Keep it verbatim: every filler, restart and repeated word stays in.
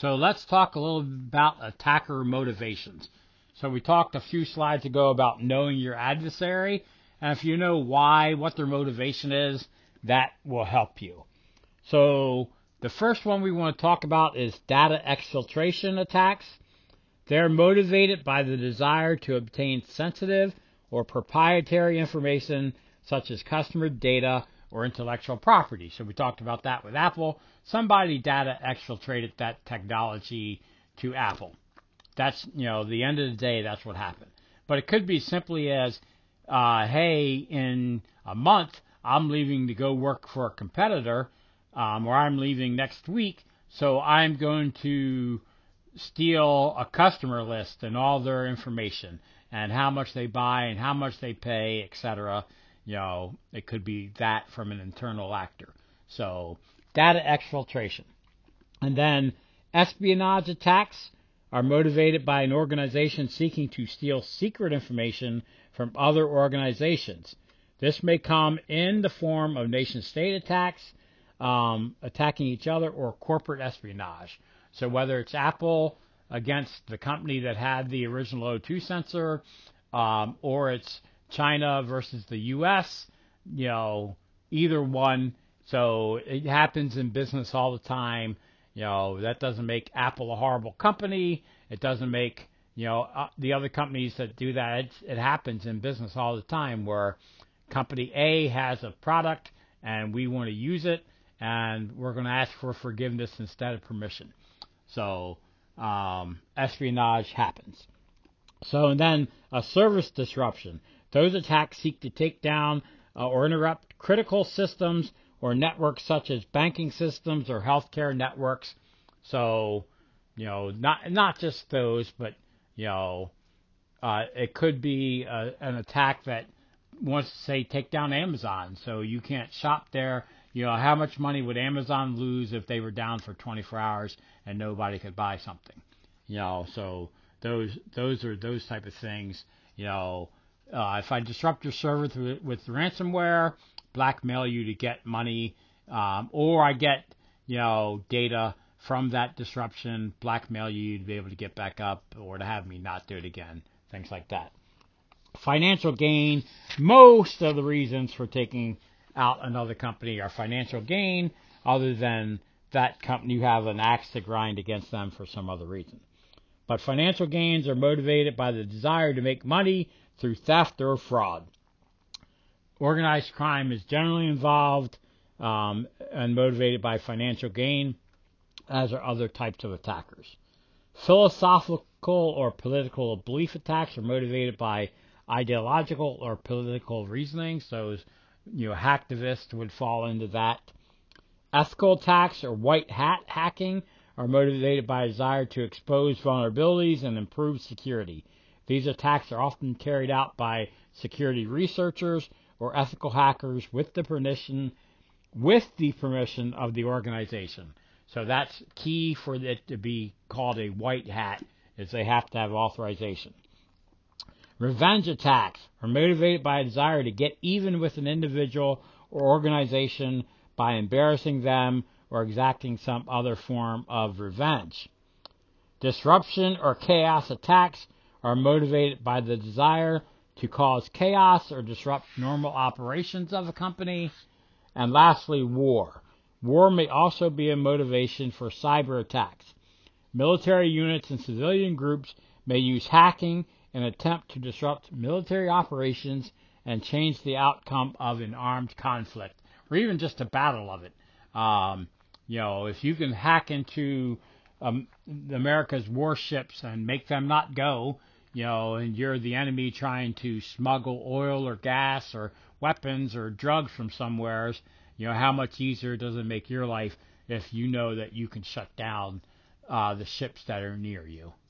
So let's talk a little bit about attacker motivations. So we talked a few slides ago about knowing your adversary, and if you know why, what their motivation is, that will help you. So the first one we want to talk about is data exfiltration attacks. They're motivated by the desire to obtain sensitive or proprietary information such as customer data or intellectual property. So we talked about that with Apple. Somebody data exfiltrated that technology to Apple. That's, you know, the end of the day, that's what happened. But it could be simply as, uh, hey, in a month, I'm leaving to go work for a competitor, um, or I'm leaving next week, so I'm going to steal a customer list and all their information and how much they buy and how much they pay, et cetera. You know, it could be that from an internal actor. So data exfiltration. And then espionage attacks are motivated by an organization seeking to steal secret information from other organizations. This may come in the form of nation-state attacks, um, attacking each other, or corporate espionage. So whether it's Apple against the company that had the original O two sensor, um, or it's China versus the U S, you know, either one. So it happens in business all the time. You know, that doesn't make Apple a horrible company. It doesn't make, you know, uh, the other companies that do that. It's, it happens in business all the time where company A has a product and we want to use it and we're going to ask for forgiveness instead of permission. So um, espionage happens. So and then a service disruption. Those attacks seek to take down uh, or interrupt critical systems or networks such as banking systems or healthcare networks. So, you know, not not just those, but, you know, uh, it could be a, an attack that wants to, say, take down Amazon. So you can't shop there. You know, how much money would Amazon lose if they were down for twenty-four hours and nobody could buy something? You know, so those those are those type of things. You know, uh, if I disrupt your server through, with ransomware, blackmail you to get money, um, or I get, you know, data from that disruption, blackmail you to be able to get back up or to have me not do it again, things like that. Financial gain. Most of the reasons for taking out another company are financial gain, other than that company you have an axe to grind against them for some other reason. But financial gains are motivated by the desire to make money through theft or fraud. Organized crime is generally involved um, and motivated by financial gain, as are other types of attackers. Philosophical or political belief attacks are motivated by ideological or political reasoning. So, you know, hacktivists would fall into that. Ethical attacks or white hat hacking are motivated by a desire to expose vulnerabilities and improve security. These attacks are often carried out by security researchers or ethical hackers with the permission with the permission of the organization. So that's key for it to be called a white hat, is they have to have authorization. Revenge attacks are motivated by a desire to get even with an individual or organization by embarrassing them or exacting some other form of revenge. Disruption or chaos attacks are motivated by the desire to cause chaos or disrupt normal operations of a company. And lastly, war. War may also be a motivation for cyber attacks. Military units and civilian groups may use hacking in an attempt to disrupt military operations and change the outcome of an armed conflict, or even just a battle of it. Um, you know, if you can hack into um, America's warships and make them not go, you know, and you're the enemy trying to smuggle oil or gas or weapons or drugs from somewhere, you know, how much easier does it make your life if you know that you can shut down uh, the ships that are near you?